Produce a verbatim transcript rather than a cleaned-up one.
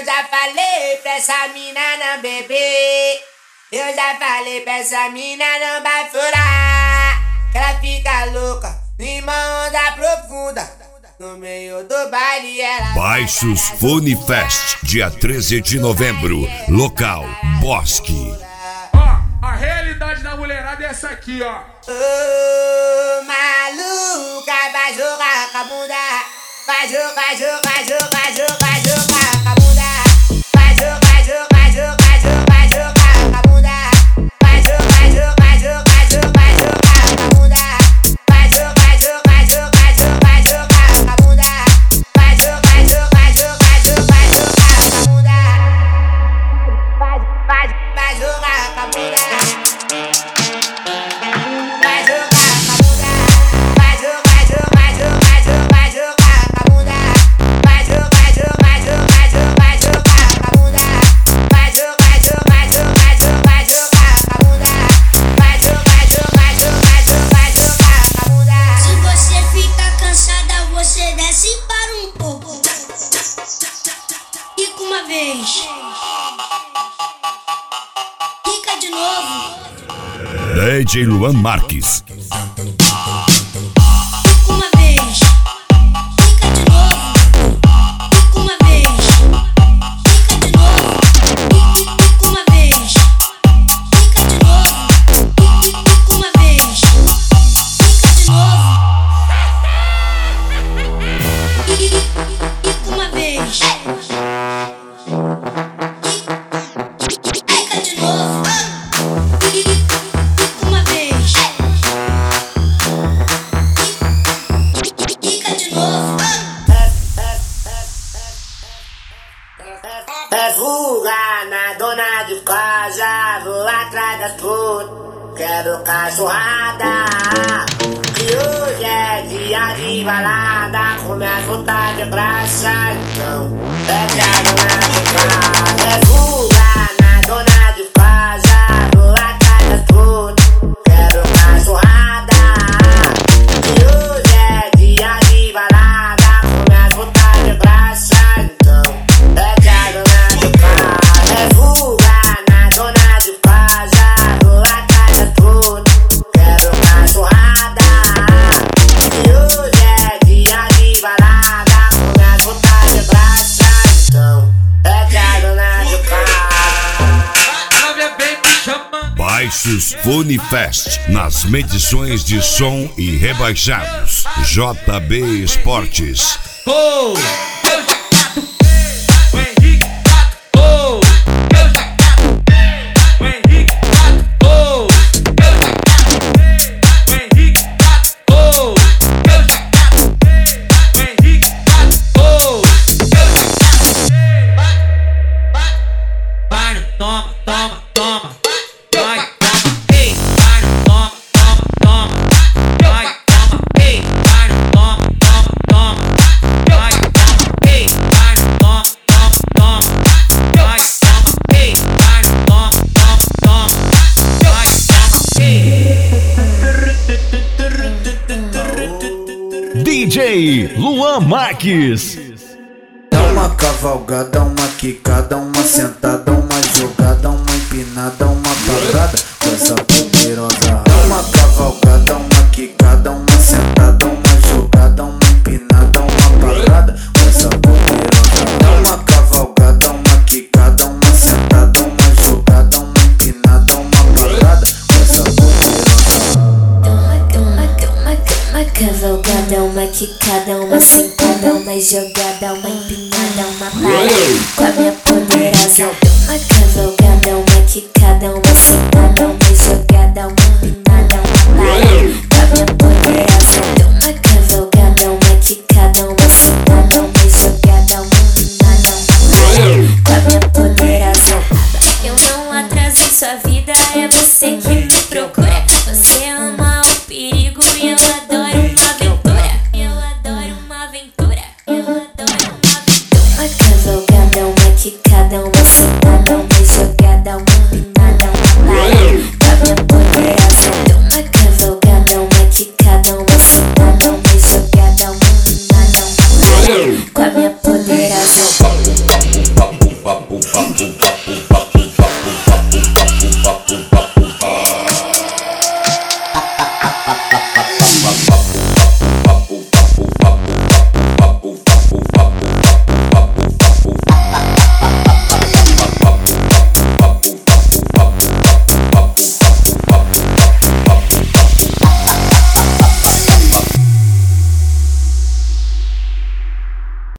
Eu já falei pra essa mina não beber. Eu já falei pra essa mina não bafurar, que ela fica louca em uma onda profunda. No meio do baile ela Baixos Fone Fest, dia treze de novembro. Local Bosque. Ó, a realidade da mulherada é essa aqui, ó. Ô, maluca, vai jogar com a bunda. Vai jogar, vai jogar, vai jogar, vai jogar, vai jogar com a bunda. Vai jogar, vai jogar, vai jogar, vai jogar, vai jogar com a bunda. Vai jogar, vai jogar, vai jogar, vai jogar, vai jogar com a bunda. Vai jogar, vai jogar, vai jogar, vai jogar, vai jogar com a bunda. Vai jogar, vai jogar, vai jogar, vai jogar, vai jogar com a bunda. Vai, vai, vai jogar com a bunda. Fica de novo. D J Luan Marques. Uma vez. Fica de novo. Uma vez. Fica de novo. Uma vez. Fica de novo. Uma vez. Fica de novo. Uma vez. É fuga na dona de casa, vou atrás das putas, quero cachorrada. Que hoje é dia de balada, com minhas putas de graça, então é que a dona de casa. É fuga na dona de casa, vou atrás das putas, quero cachorrada. Que hoje é dia de balada, com minhas putas de graça, então é que a dona é fuga na dona de casa, vou atrás das putas, quero cachorrada. E hoje é dia de balada, com minhas putas de graça, então é que a dona de casa. Baixos Fone Fest, nas medições de som e rebaixados. J B Esportes. Oh! Toma, toma, toma, vai, toma, ei, vai, toma, toma, toma, vai, toma, ei, vai, toma, toma, toma, vai, toma, ei, vai, toma, toma, toma, vai, toma, ei, vai, toma, toma, toma, vai, toma, ei. D J Luan Marques. Dá uma cavalgada, uma quicada, uma sentada, uma jogada, uma empinada, uma parada, coisa poderosa. Dá uma cavalgada, uma quicada, uma sentada, uma jogada, uma empinada, uma parada, coisa poderosa. Dá uma cavalgada, uma quicada, uma sentada, uma jogada, uma empinada, uma parada, coisa poderosa. Uma cavalgada, uma quicada, uma sentada, uma jogada, uma empinada, uma parada com a minha poderosa. Uma cavalgada, uma quicada, uma sentada, uma jogada, uma empinada, uma parada com a minha poderosa. Uma cavalgada, uma quicada, uma sentada, uma jogada, uma empinada, uma parada com a minha poderosa. Eu não atraso sua vida, é você que me procura. Você ama o perigo e eu adoro uma aventura. Eu adoro uma aventura. Eu adoro uma aventura. Uma cavalgada, uma quicada, uma sentada, uma